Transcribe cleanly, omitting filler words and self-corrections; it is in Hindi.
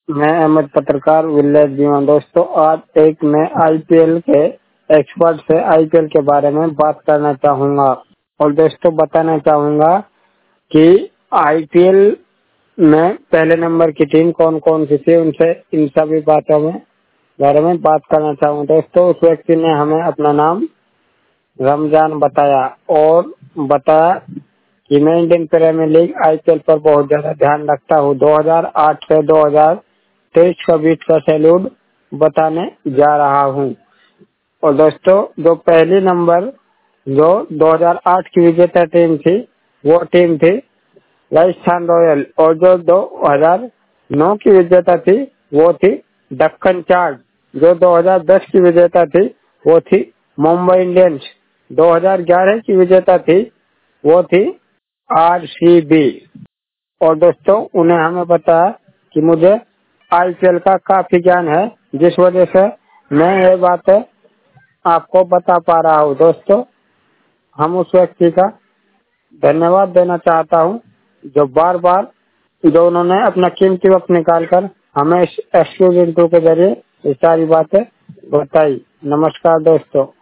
मैं अहमद पत्रकार विलेज जीवन। दोस्तों, आज एक मैं आईपीएल के एक्सपर्ट से आईपीएल के बारे में बात करना चाहूंगा और दोस्तों बताना चाहूंगा कि आईपीएल में पहले नंबर की टीम कौन कौन सी थी, उनसे इन सभी बातों में बारे में बात करना चाहूंगा। दोस्तों, उस व्यक्ति ने हमें अपना नाम रमजान बताया और बताया कि मैं इंडियन प्रीमियर लीग आईपीएल पर बहुत ज्यादा ध्यान रखता हूँ। 2008 से 2023 का बीच का शेड्यूल बताने जा रहा हूँ। और दोस्तों, जो पहली नंबर जो 2008 की विजेता टीम थी, वो टीम थी राजस्थान रॉयल, और जो 2009 की विजेता थी वो थी दक्कन चार्ज। जो 2010 की विजेता थी वो थी मुंबई इंडियंस। 2011 की विजेता थी वो थी आरसीबी। और दोस्तों, उन्हें हमें बताया कि मुझे आईपीएल का काफी ज्ञान है, जिस वजह से मैं ये बातें आपको बता पा रहा हूँ। दोस्तों, हम उस व्यक्ति का धन्यवाद देना चाहता हूँ जो बार बार जो उन्होंने अपना कीमती वक्त निकाल कर हमें इस एक्सक्लूसिव इंटरव्यू के जरिए ये सारी बातें बताई। नमस्कार दोस्तों।